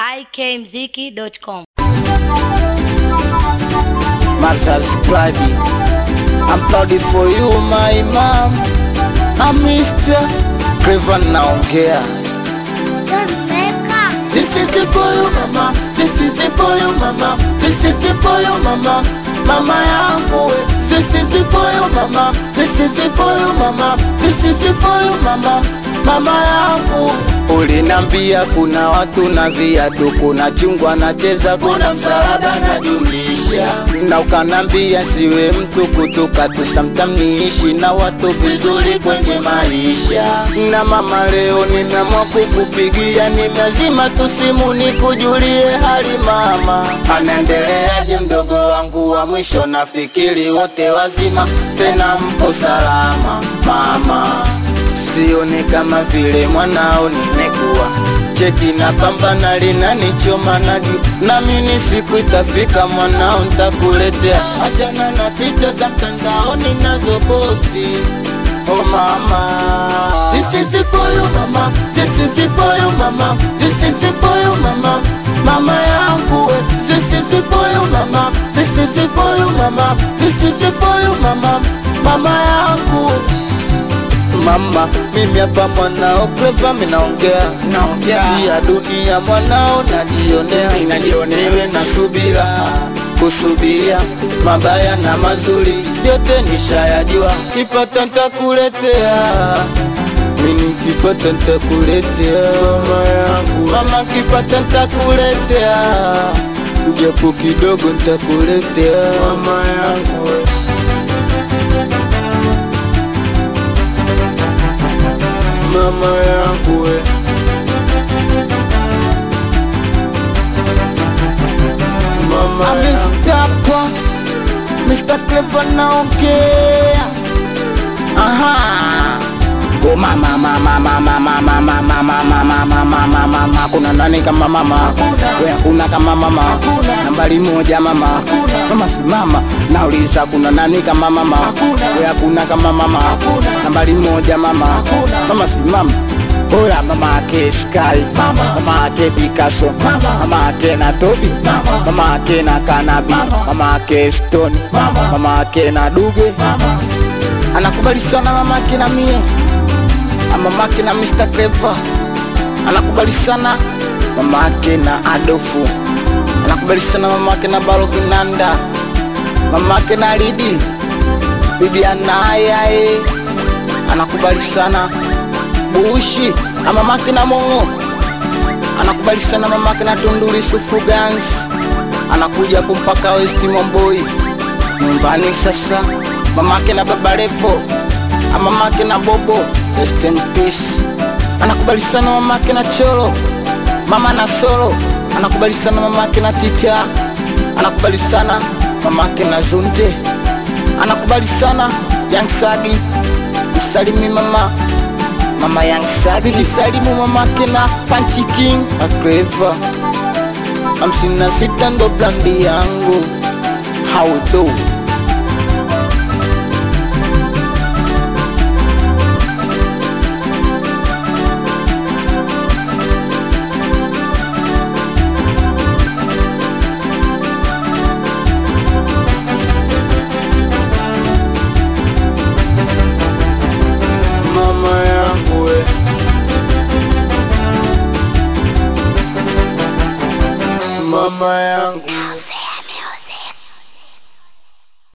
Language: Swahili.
ikmziki.com. Masa's Bloody, I'm proud for you my mom. I'm Mr. Clever naongea. This is it for you mama, this is it for you mama, this is it for you mama, mama yangu. This is it for you mama, this is it for you mama, this is it for you mama, mama yangu. Ulinambia kuna watu na viatu, kuna chungwa na cheza, kuna msalaba na jumlisha, na ukanambia siwe mtu kutuka tu, sometimes niishi na watu vizuri kwenye maisha. Na mama leo nimeamua kukupigia, nimezima tu simu nikujulie hali mama. Anaendeleaje mdogo wangu wa mwisho, nafikiri wote wazima tena mpo salama mama. Sioni kama vile mwanao nimekuwa, cheki na pambana linanichoma na mimi siku itafika mwanao nitakuletea. Achana na picha za mtandaoni nazo posti. Oh mama, this is it for you mama, this is it for you mama, this is it for you mama, mama yangu. This is it for you mama, this is it for you mama, this is it for you mama, mama yangu. Mama, mimi hapa mwanao Clever minaongea ya dunia mwanao najionea, na subira kusubiria mabaya na mazuri yote nishayajua. Kipata nitakuletea, mimi kipata nitakuletea mama yangu. Mama kipata nitakuletea, japo kidogo nitakuletea mama yangu. Mama yangu mama Mr. Clever naongea. Aha. Oh mama kuna nani kama mama? Wewe kuna kama mama? Nambari moja mama. Mama simama, nauliza kuna nani kama mama? Wewe kuna kama mama? Nambari moja mama. Mama simama. Oya mama ake Sky, mama ake Picasso, mama ake na Toby, mama ake na Kanabi, mama ake Stone, mama ake na Duge. Anakubali sana mama ake na mie, mama ake na Mr. Clever. Anakubali sana mama ake na Adolfu. Anakubali sana mama ake na Balo Vinanda, mama ake na Lidi, bibi Anayae. Anakubali sana Bushi, mamake na Mongo. Anakubali sana mamake na Tunduri Sufugans. Anakuja kumpaka West Momboi nyumbani sasa. Mamake na Baba Levo, mamake na Bobo, rest in peace. Anakubali sana mamake na Cholo, mama na Solo. Anakubali sana mamake na Tita. Anakubali sana mamake na Zunde. Anakubali sana Young Sagi. Msalimi mama Young Sagi. Nisalimu mamake na Punch King Clever. Hamsina sita ndo blandi yangu. How do mama yangu?